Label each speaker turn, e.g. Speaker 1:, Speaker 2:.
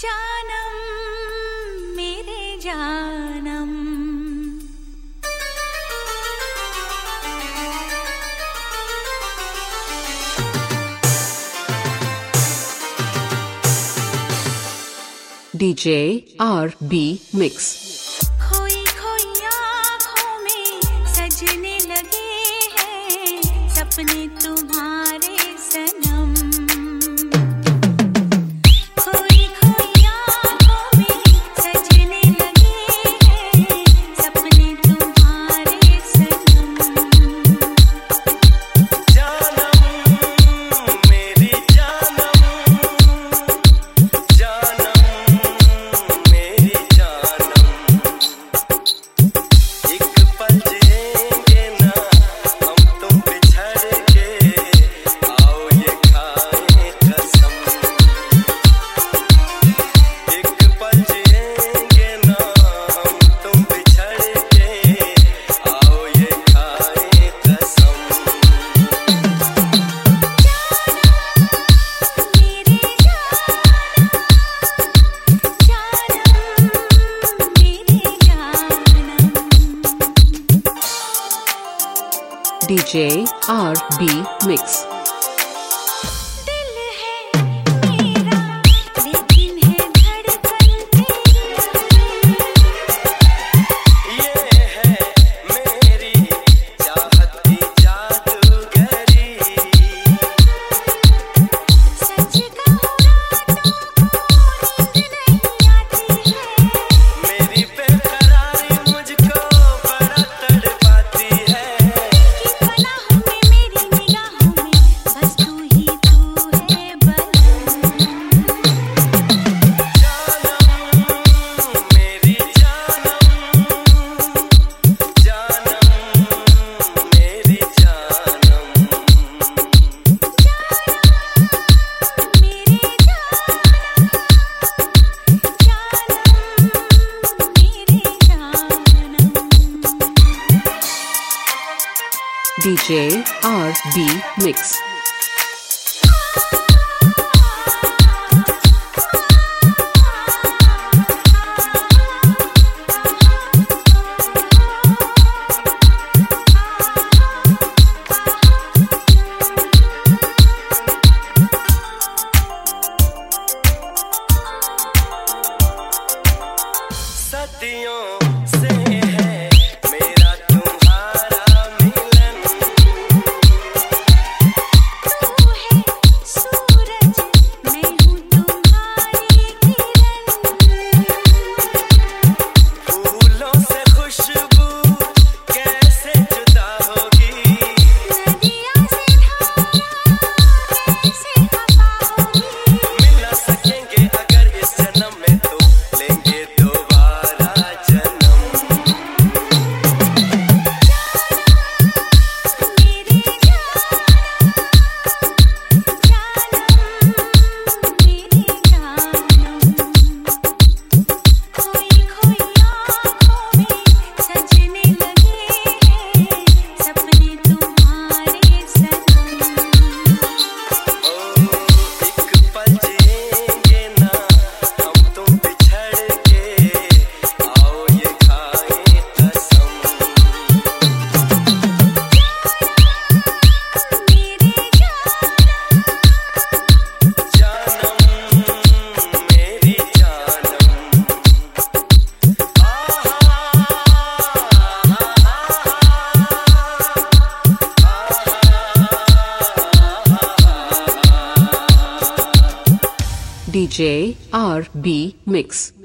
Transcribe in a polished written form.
Speaker 1: जानम मेरे जानम।
Speaker 2: DJ RB Mix।
Speaker 1: खोई खोई आँखों में सजने लगे हैं सपने तुम्हारे सनम। खोई खोई आँखों में सजने लगे हैं सपने तुम्हारे सनम।
Speaker 3: जानम मेरी जानम, जानम मेरी जानम। एक पल जिएंगे ना हम तुम बिछड़ के, आओ ये खाएं कसम। एक पल जिएंगे ना हम तुम बिछड़ के, आओ ये खाएं कसम।
Speaker 2: DJ RB Mix।
Speaker 1: दिल है मेरा लेकिन है धड़कन तेरी।
Speaker 3: ये है मेरी चाहत की जादूगरी।
Speaker 1: सच कहूँ रातों को नींद नहीं आती है।
Speaker 3: मेरी बेकरारी मुझको बड़ा तड़पाती है।
Speaker 1: कि पनाहों में मेरी निगाहों में बस तू ही तू है बलम।
Speaker 3: जानम मेरी जानम, जानम मेरी जानम।
Speaker 1: मेरे जानम।
Speaker 2: DJ RB Mix।
Speaker 3: सदियों से है मेरा तुम्हारा मिलन।
Speaker 1: तू है सूरज मैं हूँ तुम्हारी किरण।
Speaker 3: फूलों से खुशबू कैसे जुदा होगी।
Speaker 1: नदियाँ से धारा कैसे खफा होगी।
Speaker 3: मिल ना सकेंगे अगर इस जन्म में तो लेंगे दोबारा जन्म।
Speaker 1: मेरे जानम खोई खोई आँखों में सजने लगे हैं सपने तुम्हारे सनम।
Speaker 3: एक पल जिएंगे ना हम तुम बिछड़ के, आओ ये खाएं कसम। जानम मेरी जानम।
Speaker 2: DJ RB Mix।